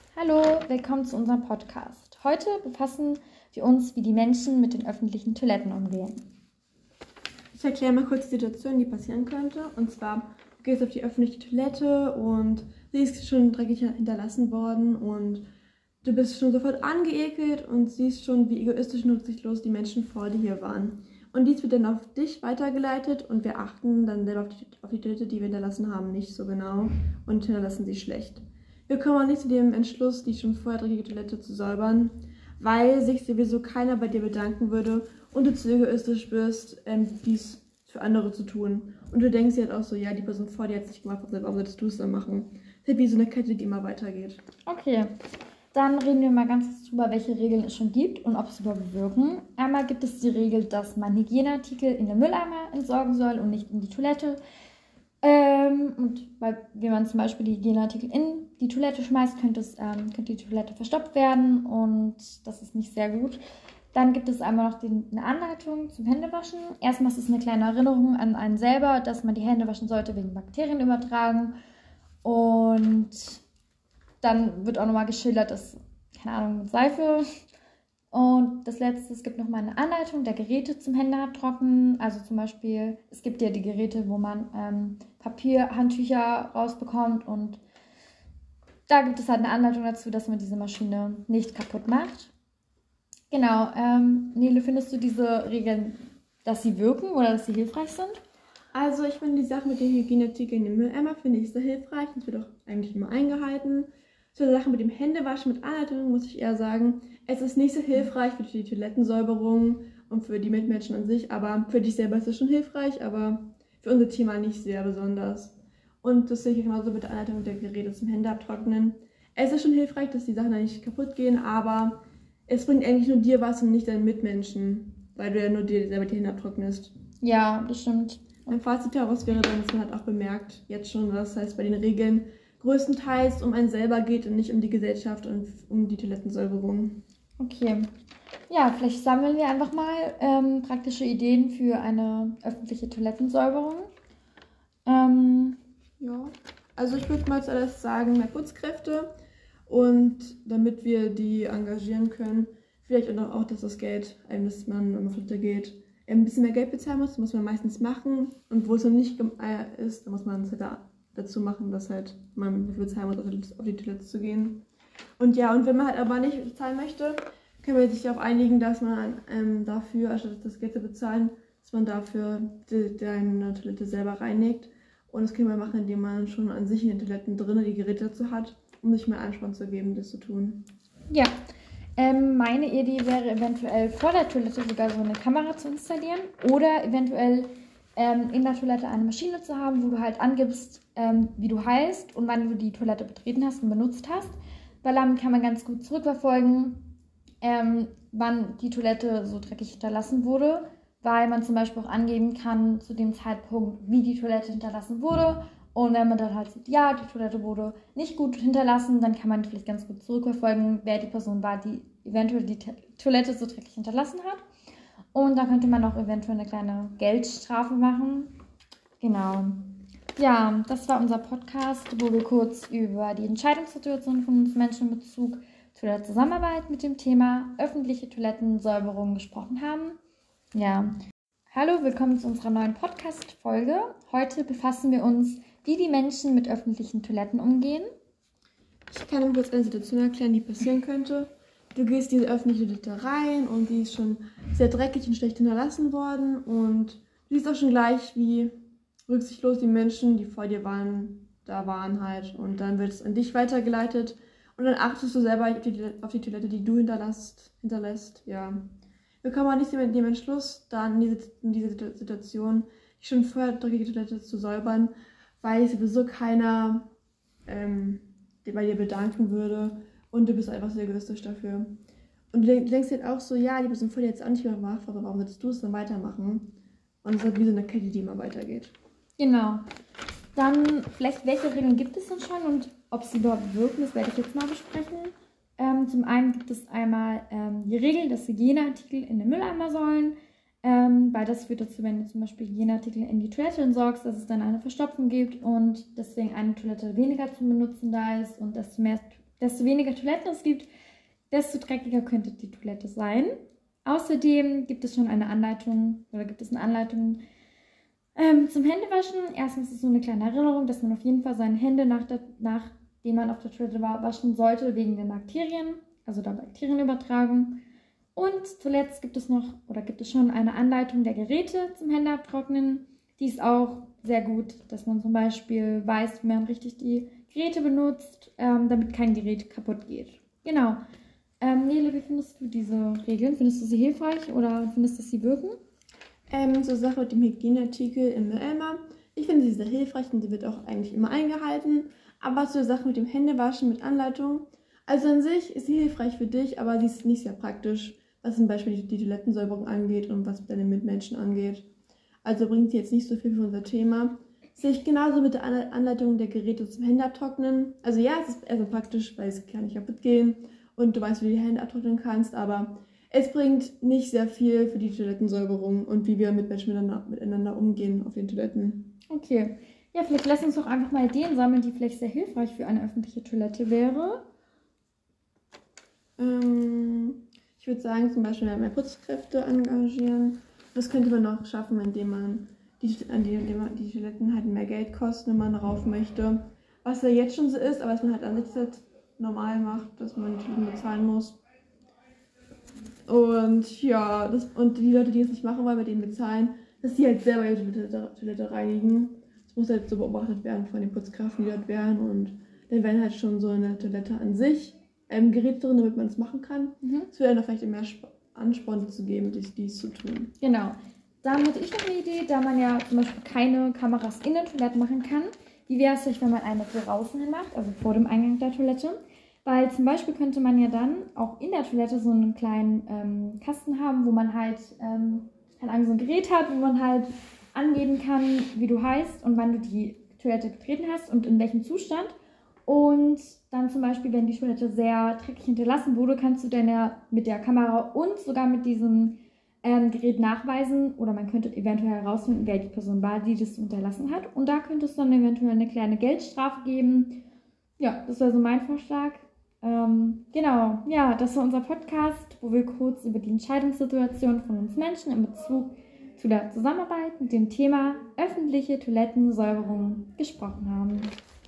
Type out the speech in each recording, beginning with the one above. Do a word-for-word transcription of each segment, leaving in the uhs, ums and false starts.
Hallo, willkommen zu unserem Podcast. Heute befassen wir uns, wie die Menschen mit den öffentlichen Toiletten umgehen. Ich erkläre mal kurz die Situation, die passieren könnte. Und zwar, du gehst auf die öffentliche Toilette und sie ist schon dreckig hinterlassen worden und du bist schon sofort angeekelt und siehst schon, wie egoistisch und rücksichtslos die Menschen vor dir hier waren. Und dies wird dann auf dich weitergeleitet und wir achten dann selber auf die, auf die Toilette, die wir hinterlassen haben, nicht so genau und hinterlassen sie schlecht. Wir kommen auch nicht zu dem Entschluss, die schon vorher dreckige Toilette zu säubern, weil sich sowieso keiner bei dir bedanken würde und du zu egoistisch bist, ähm, dies für andere zu tun. Und du denkst dir halt auch so, ja, die Person vor dir hat es nicht gemacht, warum solltest du es dann machen? Das ist halt wie so eine Kette, die immer weitergeht. Okay, dann reden wir mal ganz kurz drüber, welche Regeln es schon gibt und ob sie überhaupt wirken. Einmal gibt es die Regel, dass man Hygieneartikel in den Mülleimer entsorgen soll und nicht in die Toilette. Ähm, und weil, wenn man zum Beispiel die Hygieneartikel in die Toilette schmeißt, könnte, es, ähm, könnte die Toilette verstopft werden und das ist nicht sehr gut. Dann gibt es einmal noch den, eine Anleitung zum Händewaschen. Erstmal ist es eine kleine Erinnerung an einen selber, dass man die Hände waschen sollte wegen Bakterienübertragung. Und dann wird auch nochmal geschildert, dass, keine Ahnung, mit Seife. Und das letzte, es gibt nochmal eine Anleitung der Geräte zum Händeabtrocknen. Also zum Beispiel, es gibt ja die Geräte, wo man ähm, Papier, Handtücher rausbekommt und da gibt es halt eine Anleitung dazu, dass man diese Maschine nicht kaputt macht. Genau, ähm, Nele, findest du diese Regeln, dass sie wirken oder dass sie hilfreich sind? Also ich finde die Sache mit den Hygieneartikeln im Mülleimer finde ich sehr hilfreich. Das wird auch eigentlich immer eingehalten. Zu der Sache mit dem Händewaschen mit Anleitung muss ich eher sagen, es ist nicht so hilfreich für die Toilettensäuberung und für die Mitmenschen an sich, aber für dich selber ist es schon hilfreich, aber für unser Thema nicht sehr besonders. Und das sehe ich genauso mit der Anleitung der Geräte zum Händeabtrocknen. Es ist schon hilfreich, dass die Sachen dann nicht kaputt gehen, aber es bringt eigentlich nur dir was und nicht deinen Mitmenschen, weil du ja nur dir selber die Hände abtrocknest. Ja, das stimmt. Ein Fazit daraus wäre dann, dass man halt auch bemerkt, jetzt schon, was heißt bei den Regeln, größtenteils um einen selber geht und nicht um die Gesellschaft und um die Toilettensäuberung. Okay. Ja, vielleicht sammeln wir einfach mal ähm, praktische Ideen für eine öffentliche Toilettensäuberung. Ähm, ja, also ich würde mal zuerst sagen, mehr Putzkräfte und damit wir die engagieren können, vielleicht auch, auch dass das Geld, dass man, wenn man auf Toilette geht, ein bisschen mehr Geld bezahlen muss, muss man meistens machen und wo es noch nicht ist, dann muss man es halt da dazu machen, dass halt man dafür bezahlen muss, auf die Toilette zu gehen. Und ja, und wenn man halt aber nicht bezahlen möchte, können wir sich darauf einigen, dass man ähm, dafür, anstatt das Geld zu bezahlen, dass man dafür die, deine Toilette selber reinigt. Und das können wir machen, indem man schon an sich in den Toiletten drinnen die Geräte dazu hat, um sich mehr Ansporn zu geben, das zu tun. Ja, ähm, meine Idee wäre eventuell vor der Toilette sogar so eine Kamera zu installieren oder eventuell ähm, in der Toilette eine Maschine zu haben, wo du halt angibst, ähm, wie du heißt und wann du die Toilette betreten hast und benutzt hast. Weil damit kann man ganz gut zurückverfolgen, ähm, wann die Toilette so dreckig hinterlassen wurde, weil man zum Beispiel auch angeben kann zu dem Zeitpunkt, wie die Toilette hinterlassen wurde. Und wenn man dann halt sieht, ja, die Toilette wurde nicht gut hinterlassen, dann kann man vielleicht ganz gut zurückverfolgen, wer die Person war, die eventuell die T- Toilette so dreckig hinterlassen hat. Und dann könnte man auch eventuell eine kleine Geldstrafe machen. Genau. Ja, das war unser Podcast, wo wir kurz über die Entscheidungssituation von uns Menschen in Bezug zu der Zusammenarbeit mit dem Thema öffentliche Toilettensäuberung gesprochen haben. Ja, hallo, willkommen zu unserer neuen Podcast-Folge. Heute befassen wir uns, wie die Menschen mit öffentlichen Toiletten umgehen. Ich kann Ihnen kurz eine Situation erklären, die passieren könnte. Du gehst in diese öffentliche Toilette rein und die ist schon sehr dreckig und schlecht hinterlassen worden und du siehst auch schon gleich, wie rücksichtslos die Menschen, die vor dir waren, da waren halt. Und dann wird es an dich weitergeleitet und dann achtest du selber auf die, auf die Toilette, die du hinterlässt. hinterlässt. Ja. Wir kommen auch nicht mit dem Entschluss, dann in diese, in diese Situation die schon vorher dreckige Toilette zu säubern, weil sowieso keiner ähm, bei dir bedanken würde und du bist einfach sehr egoistisch dafür. Und du denkst halt auch so, ja, die Person vor dir jetzt auch nicht mehr gemacht, aber warum solltest du es dann weitermachen? Und es ist halt wie so eine Kette, die immer weitergeht. Genau. Dann vielleicht, welche Regeln gibt es denn schon und ob sie überhaupt wirken, das werde ich jetzt mal besprechen. Ähm, zum einen gibt es einmal ähm, die Regel, dass Hygieneartikel in den Mülleimer sollen, ähm, weil das führt dazu, wenn du zum Beispiel Hygieneartikel in die Toilette entsorgst, dass es dann eine Verstopfung gibt und deswegen eine Toilette weniger zum Benutzen da ist und desto mehr desto weniger Toiletten es gibt, desto dreckiger könnte die Toilette sein. Außerdem gibt es schon eine Anleitung oder gibt es eine Anleitung ähm, zum Händewaschen. Erstens ist es so eine kleine Erinnerung, dass man auf jeden Fall seine Hände, nach der, nachdem man auf der Toilette war, waschen sollte, wegen den Bakterien, also der Bakterienübertragung. Und zuletzt gibt es noch oder gibt es schon eine Anleitung der Geräte zum Händeabtrocknen. Die ist auch sehr gut, dass man zum Beispiel weiß, wie man richtig die Geräte benutzt, ähm, damit kein Gerät kaputt geht. Genau. Ähm, Nele, wie findest du diese Regeln? Findest du sie hilfreich oder findest du, dass sie wirken? Ähm, zur Sache mit dem Hygieneartikel im Mülleimer. Ich finde sie sehr hilfreich und sie wird auch eigentlich immer eingehalten. Aber zur Sache mit dem Händewaschen mit Anleitung. Also an sich ist sie hilfreich für dich, aber sie ist nicht sehr praktisch, was zum Beispiel die, die Toilettensäuberung angeht und was deine Mitmenschen angeht. Also bringt sie jetzt nicht so viel für unser Thema. Sehe ich genauso mit der Anleitung der Geräte zum Händeabtrocknen. Also ja, es ist eher so praktisch, weil es kann nicht kaputt gehen und du weißt, wie du die Hände abtrocknen kannst, aber es bringt nicht sehr viel für die Toilettensäuberung und wie wir mit Menschen miteinander, miteinander umgehen auf den Toiletten. Okay. Ja, vielleicht lass uns doch einfach mal Ideen sammeln, die vielleicht sehr hilfreich für eine öffentliche Toilette wäre. Ähm, ich würde sagen, zum Beispiel mehr Putzkräfte engagieren. Das könnte man auch schaffen, indem man die, indem man die Toiletten halt mehr Geld kosten, wenn man darauf möchte. Was ja jetzt schon so ist, aber was man halt an sich halt normal macht, dass man die Toiletten bezahlen muss. Und ja, das, und die Leute, die es nicht machen wollen, bei denen bezahlen, dass sie halt selber ihre Toilette, Toilette reinigen. Das muss halt so beobachtet werden von den Putzkräften, die dort wären. Und dann werden halt schon so eine Toilette an sich ähm, Geräte drin, damit man es machen kann. Mhm. Es würde dann vielleicht mehr Ansporn zu geben, dies, dies zu tun. Genau. Dann hätte ich noch eine Idee, da man ja zum Beispiel keine Kameras in der Toilette machen kann. Wie wäre es euch, wenn man eine draußen hin macht, also vor dem Eingang der Toilette? Weil zum Beispiel könnte man ja dann auch in der Toilette so einen kleinen ähm, Kasten haben, wo man halt, ähm, keine Ahnung, so ein Gerät hat, wo man halt angeben kann, wie du heißt und wann du die Toilette betreten hast und in welchem Zustand. Und dann zum Beispiel, wenn die Toilette sehr dreckig hinterlassen wurde, kannst du dann ja mit der Kamera und sogar mit diesem ähm, Gerät nachweisen oder man könnte eventuell herausfinden, wer die Person war, die das hinterlassen hat. Und da könnte es dann eventuell eine kleine Geldstrafe geben. Ja, das wäre so mein Vorschlag. Ähm, genau, ja, das war unser Podcast, wo wir kurz über die Entscheidungssituation von uns Menschen in Bezug zu der Zusammenarbeit mit dem Thema öffentliche Toilettensäuberung gesprochen haben.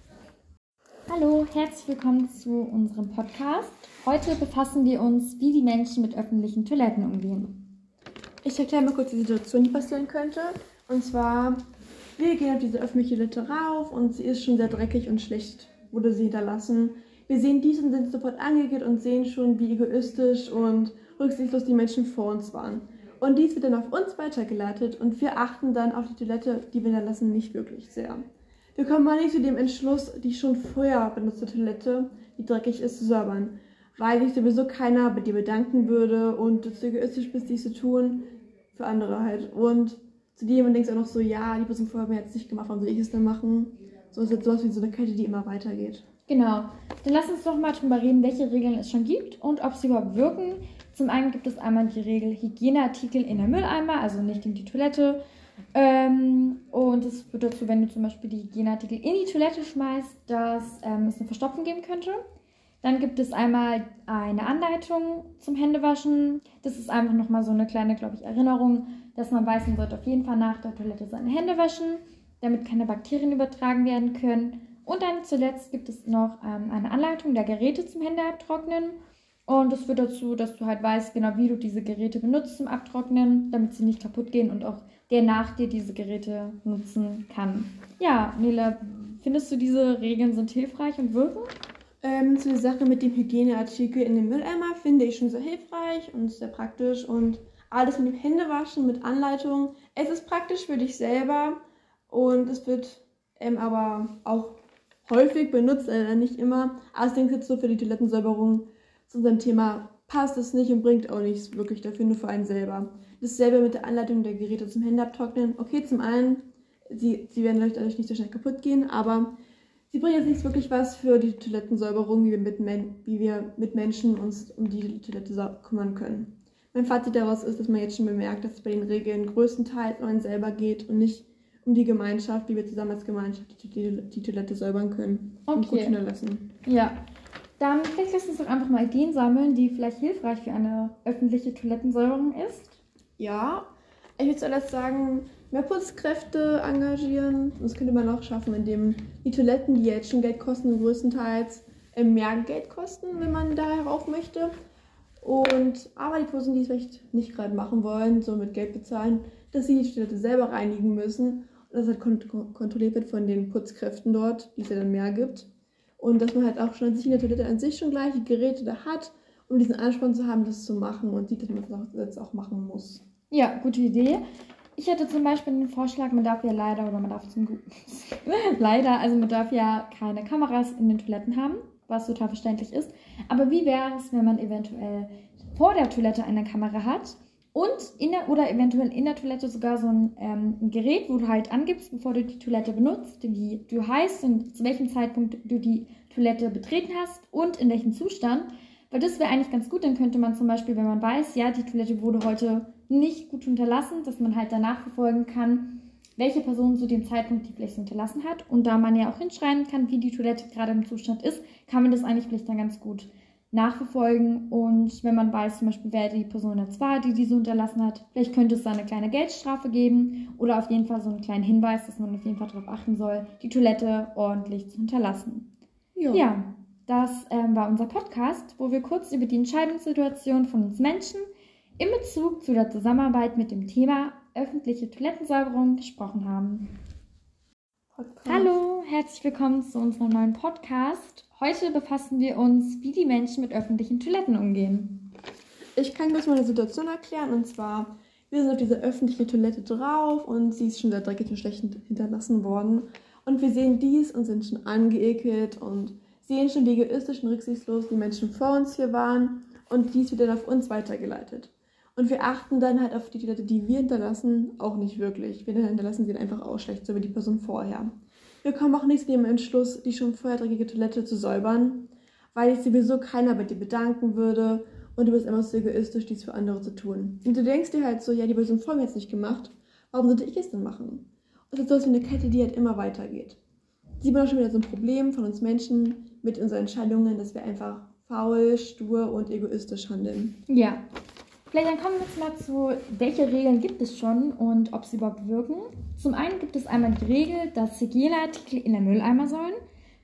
Hallo, herzlich willkommen zu unserem Podcast. Heute befassen wir uns, wie die Menschen mit öffentlichen Toiletten umgehen. Ich erkläre mal kurz die Situation, die passieren könnte. Und zwar, wir gehen auf diese öffentliche Toilette rauf und sie ist schon sehr dreckig und schlecht, wurde sie hinterlassen. Wir sehen dies und sind sofort angeekelt und sehen schon, wie egoistisch und rücksichtslos die Menschen vor uns waren. Und dies wird dann auf uns weitergeleitet und wir achten dann auf die Toilette, die wir hinterlassen, nicht wirklich sehr. Wir kommen mal nicht zu dem Entschluss, die schon vorher benutzte Toilette, die dreckig ist, zu säubern, weil sich sowieso keiner bei dir bedanken würde und du zu egoistisch bist, dies zu tun, für andere halt. Und zu dem denkst du auch noch so, ja, die Person vorher hat mir jetzt nicht gemacht, warum soll ich es denn machen? So ist jetzt sowas wie so eine Kette, die immer weitergeht. Genau, dann lass uns doch mal drüber reden, welche Regeln es schon gibt und ob sie überhaupt wirken. Zum einen gibt es einmal die Regel Hygieneartikel in der Mülleimer, also nicht in die Toilette. Ähm, und es führt dazu, wenn du zum Beispiel die Hygieneartikel in die Toilette schmeißt, dass ähm, es eine Verstopfung geben könnte. Dann gibt es einmal eine Anleitung zum Händewaschen. Das ist einfach nochmal so eine kleine, glaube ich, Erinnerung, dass man weiß, man sollte auf jeden Fall nach der Toilette seine Hände waschen, damit keine Bakterien übertragen werden können. Und dann zuletzt gibt es noch ähm, eine Anleitung der Geräte zum Händeabtrocknen. Und das führt dazu, dass du halt weißt, genau wie du diese Geräte benutzt zum Abtrocknen, damit sie nicht kaputt gehen und auch der nach dir diese Geräte nutzen kann. Ja, Nele, findest du, diese Regeln sind hilfreich und wirken? Ähm, zu der Sache mit dem Hygieneartikel in den Mülleimer finde ich schon sehr hilfreich und sehr praktisch. Und alles mit dem Händewaschen, mit Anleitung. Es ist praktisch für dich selber und es wird ähm, aber auch häufig benutzt, äh, nicht immer. Aber ich denke jetzt so für die Toilettensäuberung zu unserem Thema passt es nicht und bringt auch nichts wirklich dafür, nur für einen selber. Dasselbe mit der Anleitung der Geräte zum Händeabtrocknen. Okay, zum einen, sie, sie werden dadurch nicht so schnell kaputt gehen, aber sie bringen jetzt nicht wirklich was für die Toilettensäuberung, wie wir mit, Men- wie wir mit Menschen uns um die Toilette sa- kümmern können. Mein Fazit daraus ist, dass man jetzt schon bemerkt, dass es bei den Regeln größtenteils um einen selber geht und nicht um die Gemeinschaft, wie wir zusammen als Gemeinschaft die, die, die Toilette säubern können und Okay. gut hinterlassen. Ja. Dann vielleicht lass uns doch einfach mal Ideen sammeln, die vielleicht hilfreich für eine öffentliche Toilettensäuberung ist. Ja, ich würde zuerst sagen, mehr Putzkräfte engagieren. Das könnte man auch schaffen, indem die Toiletten, die jetzt schon Geld kosten, größtenteils mehr Geld kosten, wenn man da herauf möchte. Und aber die Personen, die es vielleicht nicht gerade machen wollen, so mit Geld bezahlen, dass sie die Toilette selber reinigen müssen und das halt kont- kontrolliert wird von den Putzkräften dort, die es ja dann mehr gibt. Und dass man halt auch schon an sich in der Toilette an sich schon gleich die Geräte da hat, um diesen Ansporn zu haben, das zu machen und sieht, dass man das jetzt auch machen muss. Ja, gute Idee. Ich hätte zum Beispiel den Vorschlag, man darf ja leider, oder man darf zum Guten, leider, also man darf ja keine Kameras in den Toiletten haben, was total verständlich ist. Aber wie wäre es, wenn man eventuell vor der Toilette eine Kamera hat und in der, oder eventuell in der Toilette sogar so ein, ähm, ein Gerät, wo du halt angibst, bevor du die Toilette benutzt, wie du heißt und zu welchem Zeitpunkt du die Toilette betreten hast und in welchem Zustand. Weil das wäre eigentlich ganz gut, dann könnte man zum Beispiel, wenn man weiß, ja, die Toilette wurde heute nicht gut hinterlassen, dass man halt danach verfolgen kann, welche Person zu dem Zeitpunkt die vielleicht hinterlassen hat. Und da man ja auch hinschreiben kann, wie die Toilette gerade im Zustand ist, kann man das eigentlich vielleicht dann ganz gut nachverfolgen. Und wenn man weiß, zum Beispiel, wer die Person jetzt war, die diese hinterlassen hat, vielleicht könnte es da eine kleine Geldstrafe geben oder auf jeden Fall so einen kleinen Hinweis, dass man auf jeden Fall darauf achten soll, die Toilette ordentlich zu hinterlassen. Jo. Ja, das ähm, war unser Podcast, wo wir kurz über die Entscheidungssituation von uns Menschen in Bezug zu der Zusammenarbeit mit dem Thema öffentliche Toilettensäuberung gesprochen haben. Podcast. Hallo, herzlich willkommen zu unserem neuen Podcast. Heute befassen wir uns, wie die Menschen mit öffentlichen Toiletten umgehen. Ich kann kurz mal eine Situation erklären, und zwar, wir sind auf diese öffentliche Toilette drauf und sie ist schon sehr dreckig und schlecht hinterlassen worden. Und wir sehen dies und sind schon angeekelt und sehen schon, wie egoistisch und rücksichtslos die Menschen vor uns hier waren, und dies wird dann auf uns weitergeleitet. Und wir achten dann halt auf die Toilette, die wir hinterlassen, auch nicht wirklich. Wir hinterlassen sie dann einfach auch schlecht, so wie die Person vorher. Wir kommen auch nicht zu dem Entschluss, die schon vorher dreckige Toilette zu säubern, weil sich sowieso keiner bei dir bedanken würde und du bist immer so egoistisch, dies für andere zu tun. Und du denkst dir halt so, ja, die Person vor mir hat es nicht gemacht, warum sollte ich es denn machen? Und das ist so wie eine Kette, die halt immer weitergeht. Sieht man auch schon wieder so ein Problem von uns Menschen mit unseren Entscheidungen, dass wir einfach faul, stur und egoistisch handeln. Ja. Vielleicht dann kommen wir jetzt mal zu, welche Regeln gibt es schon und ob sie überhaupt wirken. Zum einen gibt es einmal die Regel, dass Hygieneartikel in den Mülleimer sollen.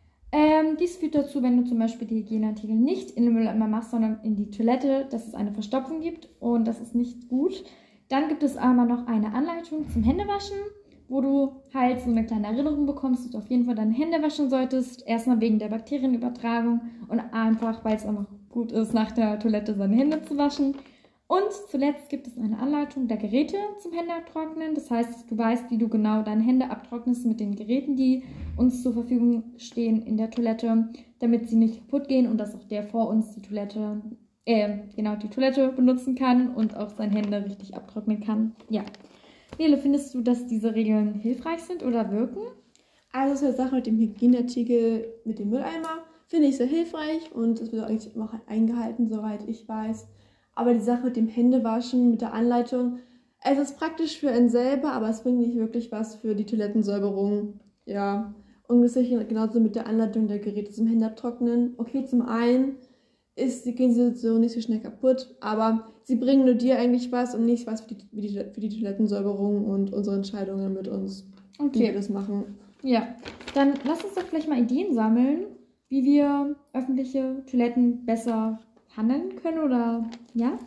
Ähm, dies führt dazu, wenn du zum Beispiel die Hygieneartikel nicht in den Mülleimer machst, sondern in die Toilette, dass es eine Verstopfung gibt und das ist nicht gut. Dann gibt es einmal noch eine Anleitung zum Händewaschen, wo du halt so eine kleine Erinnerung bekommst, dass du auf jeden Fall deine Hände waschen solltest. Erstmal wegen der Bakterienübertragung und einfach, weil es einfach gut ist, nach der Toilette seine Hände zu waschen. Und zuletzt gibt es eine Anleitung der Geräte zum Händeabtrocknen. Das heißt, du weißt, wie du genau deine Hände abtrocknest mit den Geräten, die uns zur Verfügung stehen in der Toilette, damit sie nicht kaputt gehen und dass auch der vor uns die Toilette, äh, genau, die Toilette benutzen kann und auch seine Hände richtig abtrocknen kann. Ja. Nele, findest du, dass diese Regeln hilfreich sind oder wirken? Also zur Sache mit dem Hygieneartikel mit dem Mülleimer finde ich sehr hilfreich und es wird eigentlich immer eingehalten, soweit ich weiß. Aber die Sache mit dem Händewaschen, mit der Anleitung, es ist praktisch für einen selber, aber es bringt nicht wirklich was für die Toilettensäuberung. Ja, und genauso mit der Anleitung der Geräte zum Händeabtrocknen. Okay, zum einen ist, sie gehen sie so nicht so schnell kaputt, aber sie bringen nur dir eigentlich was und nicht was für die, für die, für die Toilettensäuberung und unsere Entscheidungen mit uns, Okay. wie wir das machen. Ja, dann lass uns doch vielleicht mal Ideen sammeln, wie wir öffentliche Toiletten besser handeln können oder ja?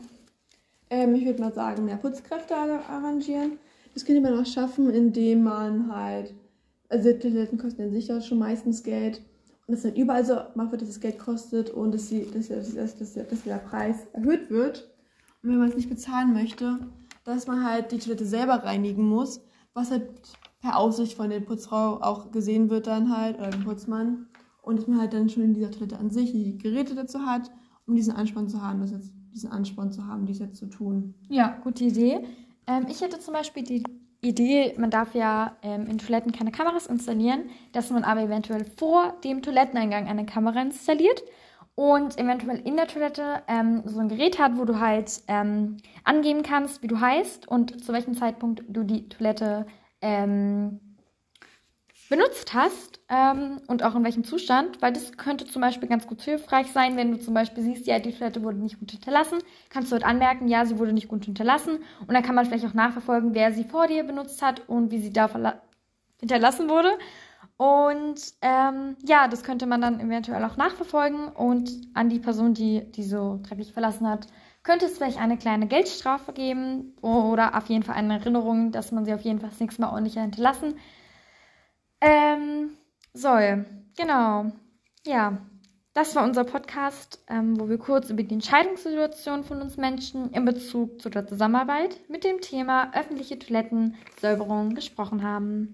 Ähm, ich würde mal sagen, mehr Putzkräfte arrangieren. Das könnte man auch schaffen, indem man halt, also die Toiletten kosten an sich ja schon meistens Geld und es halt überall so gemacht wird, dass es Geld kostet und dass, sie, dass, dass, dass, dass, dass der Preis erhöht wird. Und wenn man es nicht bezahlen möchte, dass man halt die Toilette selber reinigen muss, was halt per Aufsicht von der Putzfrau auch gesehen wird dann halt, oder dem Putzmann. Und dass man halt dann schon in dieser Toilette an sich die Geräte dazu hat, um diesen Ansporn zu haben, das jetzt, diesen Ansporn zu haben, dies jetzt zu tun. Ja, gute Idee. Ähm, ich hätte zum Beispiel die Idee, man darf ja ähm, in Toiletten keine Kameras installieren, dass man aber eventuell vor dem Toiletteneingang eine Kamera installiert und eventuell in der Toilette ähm, so ein Gerät hat, wo du halt ähm, angeben kannst, wie du heißt und zu welchem Zeitpunkt du die Toilette ähm, benutzt hast ähm, und auch in welchem Zustand, weil das könnte zum Beispiel ganz gut hilfreich sein, wenn du zum Beispiel siehst, ja, die Toilette wurde nicht gut hinterlassen, kannst du dort anmerken, ja, sie wurde nicht gut hinterlassen und dann kann man vielleicht auch nachverfolgen, wer sie vor dir benutzt hat und wie sie da verla- hinterlassen wurde. Und ähm, ja, das könnte man dann eventuell auch nachverfolgen und an die Person, die die so dreckig verlassen hat, könnte es vielleicht eine kleine Geldstrafe geben oder auf jeden Fall eine Erinnerung, dass man sie auf jeden Fall das nächste Mal ordentlich hinterlassen ähm, soll. Genau. Ja, das war unser Podcast, ähm, wo wir kurz über die Entscheidungssituation von uns Menschen in Bezug zu der Zusammenarbeit mit dem Thema öffentliche Toilettensäuberung gesprochen haben.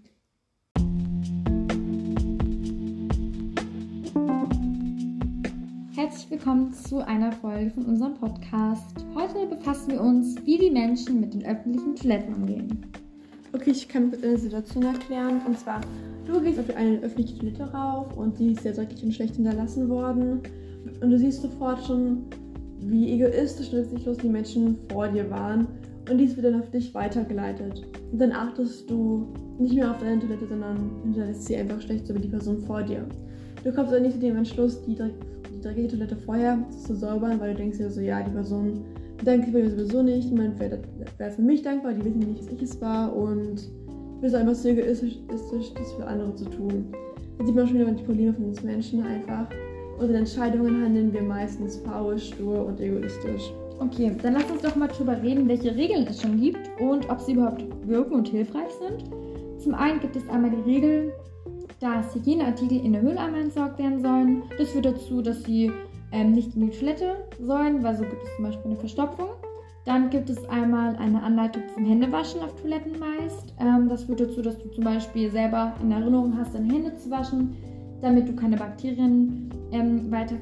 Herzlich willkommen zu einer Folge von unserem Podcast. Heute befassen wir uns, wie die Menschen mit den öffentlichen Toiletten umgehen. Okay, ich kann kurz eine Situation erklären. Und zwar, du gehst auf eine öffentliche Toilette rauf und die ist sehr dreckig und schlecht hinterlassen worden. Und du siehst sofort schon, wie egoistisch und rücksichtslos die Menschen vor dir waren. Und dies wird dann auf dich weitergeleitet. Und dann achtest du nicht mehr auf deine Toilette, sondern hinterlässt sie einfach schlecht, so wie die Person vor dir. Du kommst aber nicht zu dem Entschluss, die, die dreckige Toilette vorher zu säubern, weil du denkst dir so, ja, die Person danke mir sowieso nicht, niemand wäre wär für mich dankbar, die wissen nicht, dass ich es war und du bist einfach so egoistisch, das für andere zu tun. Dann sieht man schon wieder die Probleme von uns Menschen einfach. Unsere Entscheidungen handeln wir meistens faul, stur und egoistisch. Okay, dann lass uns doch mal drüber reden, welche Regeln es schon gibt und ob sie überhaupt wirken und hilfreich sind. Zum einen gibt es einmal die Regel, dass Hygieneartikel in den Mülleimer entsorgt werden sollen. Das führt dazu, dass sie ähm, nicht in die Toilette sollen, weil so gibt es zum Beispiel eine Verstopfung. Dann gibt es einmal eine Anleitung zum Händewaschen auf Toiletten meist. Ähm, das führt dazu, dass du zum Beispiel selber in Erinnerung hast, deine Hände zu waschen, damit du keine Bakterien ähm, weiter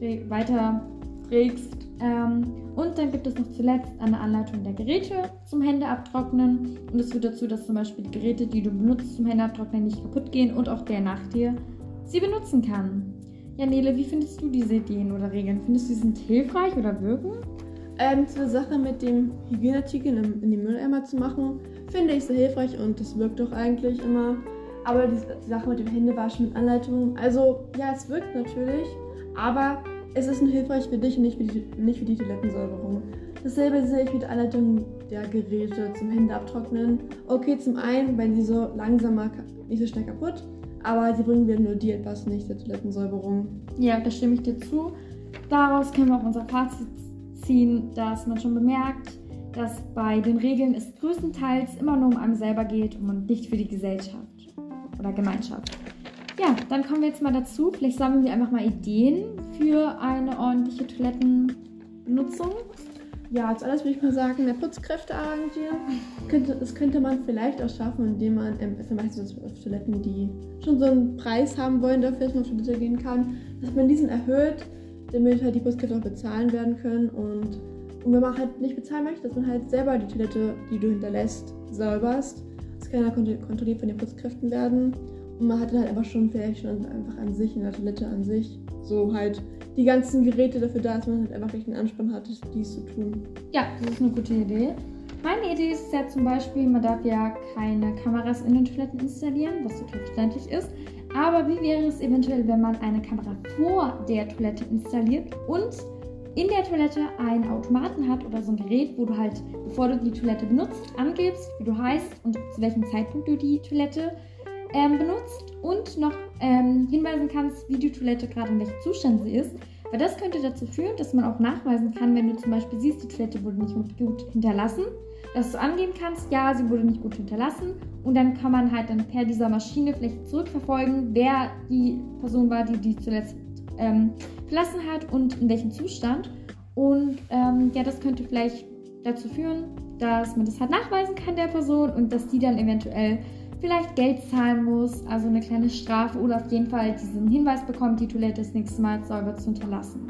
weiterträgst. Ähm, und dann gibt es noch zuletzt eine Anleitung der Geräte zum Händeabtrocknen. Und das führt dazu, dass zum Beispiel die Geräte, die du benutzt zum Händeabtrocknen, nicht kaputt gehen und auch der nach dir sie benutzen kann. Ja, Nele, wie findest du diese Ideen oder Regeln? Findest du, sie sind hilfreich oder wirken? Ähm, zur Sache mit dem Hygieneartikel in, in den Mülleimer zu machen, finde ich sehr hilfreich und das wirkt doch eigentlich immer. Aber die, die Sache mit dem Händewaschen mit Anleitungen, also ja, es wirkt natürlich, aber es ist nur hilfreich für dich und nicht für die, nicht für die Toilettensäuberung. Dasselbe sehe ich mit der Anleitung der Geräte zum Händeabtrocknen. Okay, zum einen, weil sie so langsamer, nicht so schnell kaputt, aber sie bringen wieder nur dir etwas, nicht der Toilettensäuberung. Ja, da stimme ich dir zu. Daraus können wir auch unser Fazit ziehen, dass man schon bemerkt, dass bei den Regeln es größtenteils immer nur um einen selber geht und nicht für die Gesellschaft oder Gemeinschaft. Ja, dann kommen wir jetzt mal dazu. Vielleicht sammeln wir einfach mal Ideen für eine ordentliche Toilettenbenutzung. Ja, als alles würde ich mal sagen, mehr Putzkräfte arrangieren. Könnte, das könnte man vielleicht auch schaffen, indem man, ähm, es sind meistens auf Toiletten, die schon so einen Preis haben wollen dafür, dass man auf Toilette gehen kann, dass man diesen erhöht, damit halt die Putzkräfte auch bezahlen werden können. Und, und wenn man halt nicht bezahlen möchte, dass man halt selber die Toilette, die du hinterlässt, säuberst. Das kann ja kontrolliert von den Putzkräften werden. Und man hat dann halt einfach schon vielleicht schon einfach an sich, in der Toilette an sich, so halt die ganzen Geräte dafür da, dass man halt einfach richtig einen Anspann hat, dies zu tun. Ja, das ist eine gute Idee. Meine Idee ist ja zum Beispiel, man darf ja keine Kameras in den Toiletten installieren, was total verständlich ist. Aber wie wäre es eventuell, wenn man eine Kamera vor der Toilette installiert und in der Toilette einen Automaten hat oder so ein Gerät, wo du halt, bevor du die Toilette benutzt, angibst, wie du heißt und zu welchem Zeitpunkt du die Toilette ähm, benutzt und noch ähm, hinweisen kannst, wie die Toilette gerade in welchem Zustand sie ist. Weil das könnte dazu führen, dass man auch nachweisen kann, wenn du zum Beispiel siehst, die Toilette wurde nicht gut hinterlassen, dass du angeben kannst, ja, sie wurde nicht gut hinterlassen und dann kann man halt dann per dieser Maschine vielleicht zurückverfolgen, wer die Person war, die die zuletzt ähm, verlassen hat und in welchem Zustand. Und ähm, ja, das könnte vielleicht dazu führen, dass man das halt nachweisen kann der Person und dass die dann eventuell vielleicht Geld zahlen muss, also eine kleine Strafe oder auf jeden Fall diesen Hinweis bekommt, die Toilette das nächste Mal sauber zu hinterlassen.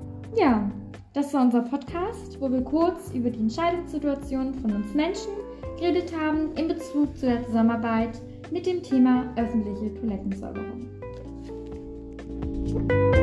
Ja, das war unser Podcast, wo wir kurz über die Entscheidungssituation von uns Menschen geredet haben in Bezug zu der Zusammenarbeit mit dem Thema öffentliche Toilettensäuberung.